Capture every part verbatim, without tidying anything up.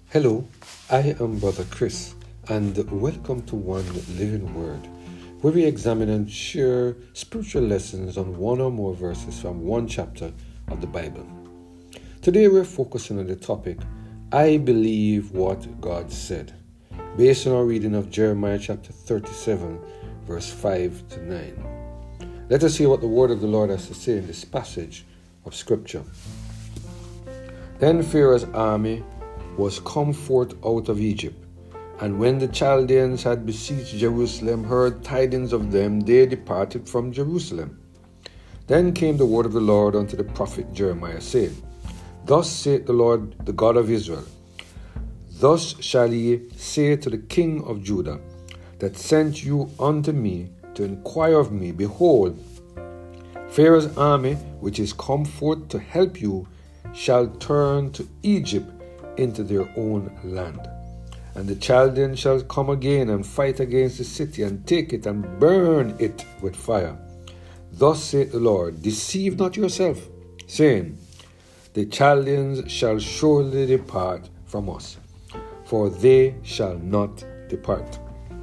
Hello, I am Brother Chris, and welcome to One Living Word, where we examine and share spiritual lessons on one or more verses from one chapter of the Bible. Today we're focusing on the topic, I believe what God said, based on our reading of Jeremiah chapter thirty-seven, verse five to nine. Let us hear what the word of the Lord has to say in this passage of Scripture. Then Pharaoh's army was come forth out of Egypt, and when the Chaldeans had besieged Jerusalem, heard tidings of them, they departed from Jerusalem. Then came the word of the Lord unto the prophet Jeremiah, saying, Thus saith the Lord, the God of Israel, Thus shall ye say to the king of Judah, that sent you unto me to inquire of me, Behold, Pharaoh's army, which is come forth to help you, shall turn to Egypt into their own land. And the Chaldeans shall come again and fight against the city, and take it and burn it with fire. Thus saith the Lord, Deceive not yourself, saying, The Chaldeans shall surely depart from us, for they shall not depart.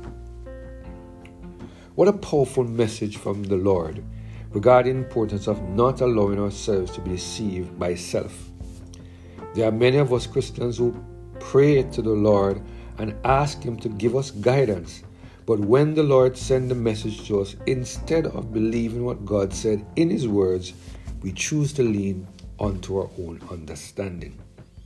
What a powerful message from the Lord regarding the importance of not allowing ourselves to be deceived by self. There are many of us Christians who pray to the Lord and ask Him to give us guidance. But when the Lord sends the message to us, instead of believing what God said in His words, we choose to lean onto our own understanding.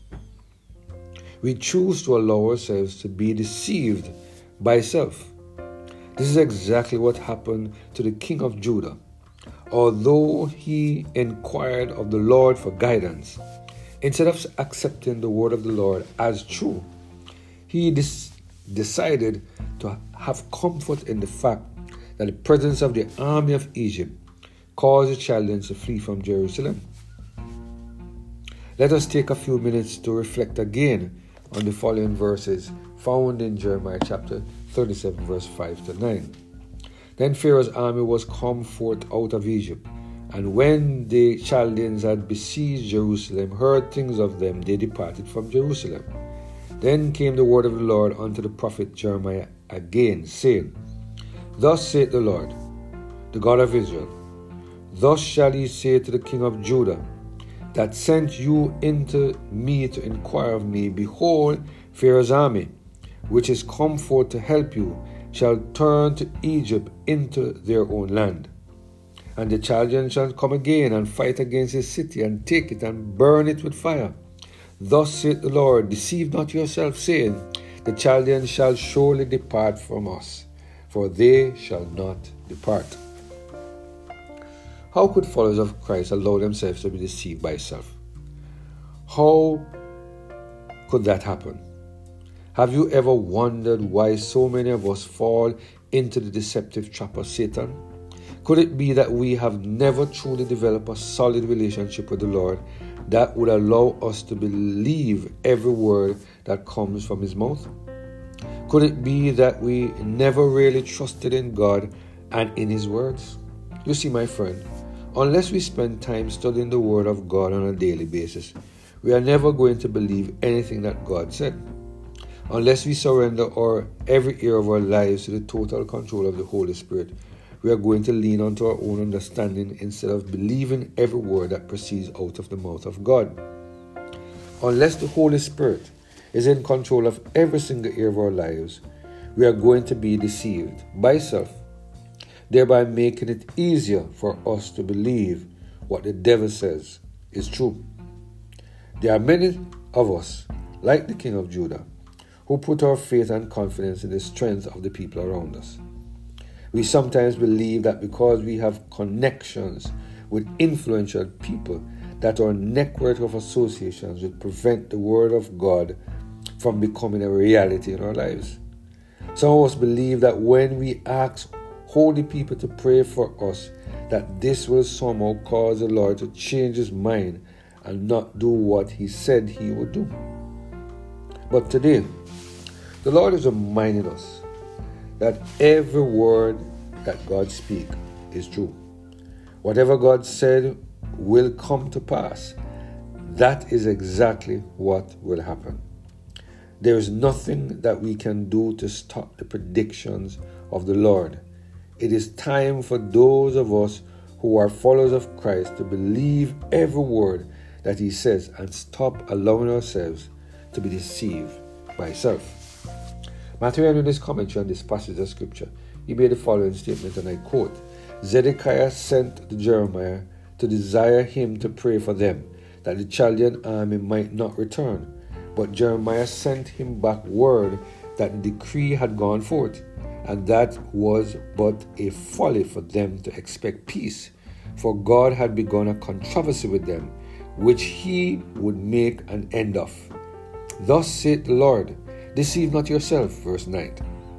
We choose to allow ourselves to be deceived by self. This is exactly what happened to the king of Judah. Although he inquired of the Lord for guidance, instead of accepting the word of the Lord as true, he dis- decided to have comfort in the fact that the presence of the army of Egypt caused the Chaldeans to flee from Jerusalem. Let us take a few minutes to reflect again on the following verses found in Jeremiah chapter thirty-seven, verse five to nine. Then Pharaoh's army was come forth out of Egypt, and when the Chaldeans had besieged Jerusalem, heard things of them, they departed from Jerusalem. Then came the word of the Lord unto the prophet Jeremiah again, saying, Thus saith the Lord, the God of Israel, Thus shall ye say to the king of Judah, that sent you into me to inquire of me, Behold, Pharaoh's army, which is come forth to help you, shall turn to Egypt into their own land. And the Chaldeans shall come again and fight against the city, and take it and burn it with fire. Thus saith the Lord, Deceive not yourself, saying, The Chaldeans shall surely depart from us, for they shall not depart. How could followers of Christ allow themselves to be deceived by self? How could that happen? Have you ever wondered why so many of us fall into the deceptive trap of Satan? Could it be that we have never truly developed a solid relationship with the Lord that would allow us to believe every word that comes from His mouth? Could it be that we never really trusted in God and in His words? You see, my friend, unless we spend time studying the Word of God on a daily basis, we are never going to believe anything that God said. Unless we surrender our every area of our lives to the total control of the Holy Spirit, we are going to lean onto our own understanding instead of believing every word that proceeds out of the mouth of God. Unless the Holy Spirit is in control of every single area of our lives, we are going to be deceived by self, thereby making it easier for us to believe what the devil says is true. There are many of us, like the king of Judah, who put our faith and confidence in the strength of the people around us. We sometimes believe that because we have connections with influential people, that our network of associations will prevent the Word of God from becoming a reality in our lives. Some of us believe that when we ask holy people to pray for us, that this will somehow cause the Lord to change His mind and not do what He said He would do. But today, the Lord is reminding us that every word that God speaks is true. Whatever God said will come to pass. That is exactly what will happen. There is nothing that we can do to stop the predictions of the Lord. It is time for those of us who are followers of Christ to believe every word that he says and stop allowing ourselves to be deceived by self. Matthew, in his commentary on this passage of scripture, he made the following statement, and I quote, Zedekiah sent to Jeremiah to desire him to pray for them, that the Chaldean army might not return. But Jeremiah sent him back word that the decree had gone forth, and that was but a folly for them to expect peace, for God had begun a controversy with them, which he would make an end of. Thus saith the Lord, deceive not yourself, verse nine.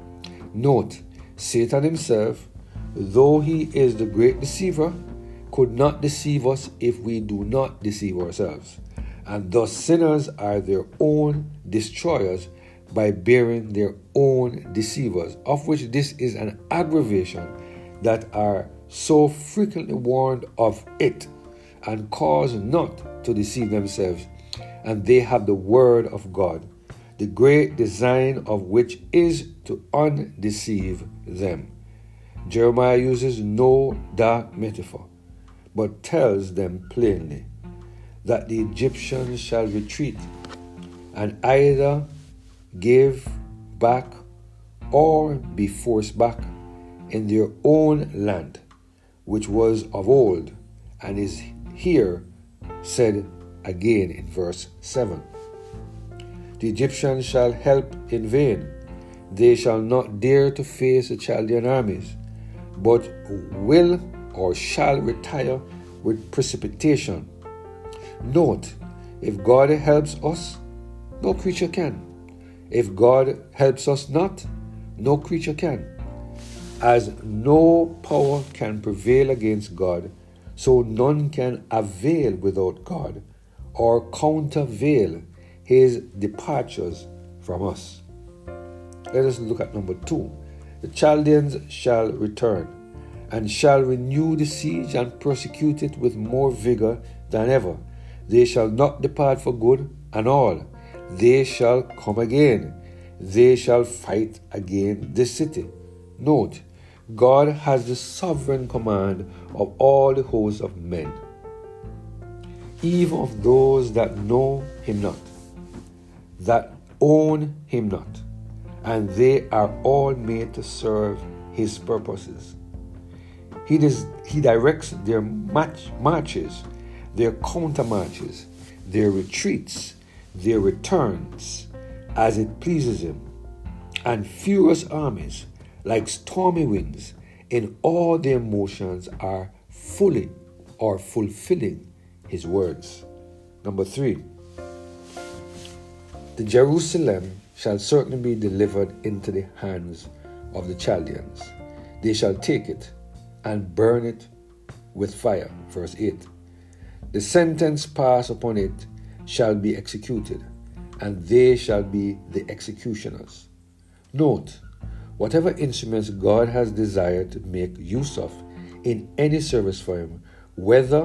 Note, Satan himself, though he is the great deceiver, could not deceive us if we do not deceive ourselves. And thus sinners are their own destroyers by bearing their own deceivers, of which this is an aggravation, that are so frequently warned of it, and cause not to deceive themselves, and they have the word of God, the great design of which is to undeceive them. Jeremiah uses no dark metaphor, but tells them plainly that the Egyptians shall retreat and either give back or be forced back in their own land, which was of old, and is here said again in verse seven. The Egyptians shall help in vain. They shall not dare to face the Chaldean armies, but will or shall retire with precipitation. Note, if God helps us, no creature can. If God helps us not, no creature can. As no power can prevail against God, so none can avail without God, or countervail his departures from us. Let us look at number two. The Chaldeans shall return, and shall renew the siege and persecute it with more vigor than ever. They shall not depart for good and all. They shall come again. They shall fight again this city. Note, God has the sovereign command of all the hosts of men, even of those that know him not, that own him not, and they are all made to serve his purposes. He, dis- he directs their march- marches, their countermarches, their retreats, their returns, as it pleases him, and furious armies, like stormy winds, in all their motions are fully or fulfilling his words. Number three, the Jerusalem shall certainly be delivered into the hands of the Chaldeans. They shall take it and burn it with fire. Verse eight. The sentence passed upon it shall be executed, and they shall be the executioners. Note, whatever instruments God has desired to make use of in any service for him, whether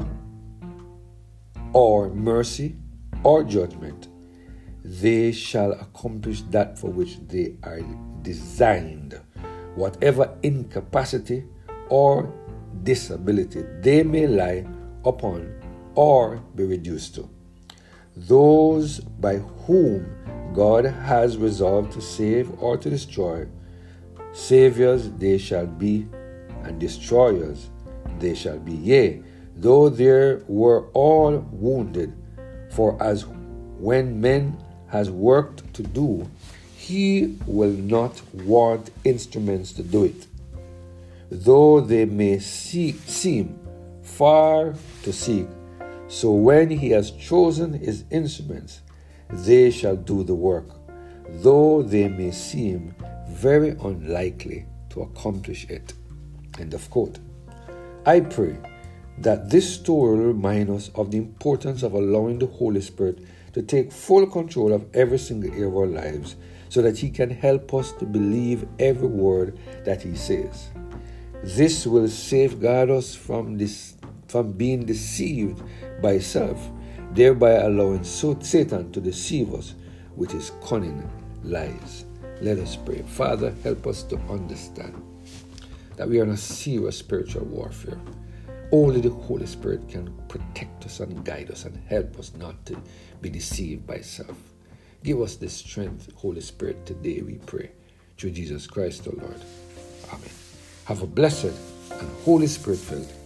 or mercy or judgment, they shall accomplish that for which they are designed, whatever incapacity or disability they may lie upon or be reduced to. Those by whom God has resolved to save or to destroy, saviors they shall be, and destroyers they shall be. Yea, though they were all wounded, for as when man has work to do, he will not want instruments to do it, though they may see, seem far to seek. So when he has chosen his instruments, they shall do the work, though they may seem very unlikely to accomplish it. End of quote. I pray that this story will remind us of the importance of allowing the Holy Spirit to take full control of every single area of our lives, so that he can help us to believe every word that he says. This will safeguard us from this, from being deceived by self, thereby allowing Satan to deceive us with his cunning lies. Let us pray. Father, help us to understand that we are in a serious spiritual warfare. Only the Holy Spirit can protect us and guide us and help us not to be deceived by self. Give us the strength, Holy Spirit, today we pray. Through Jesus Christ, our Lord. Amen. Have a blessed and Holy Spirit-filled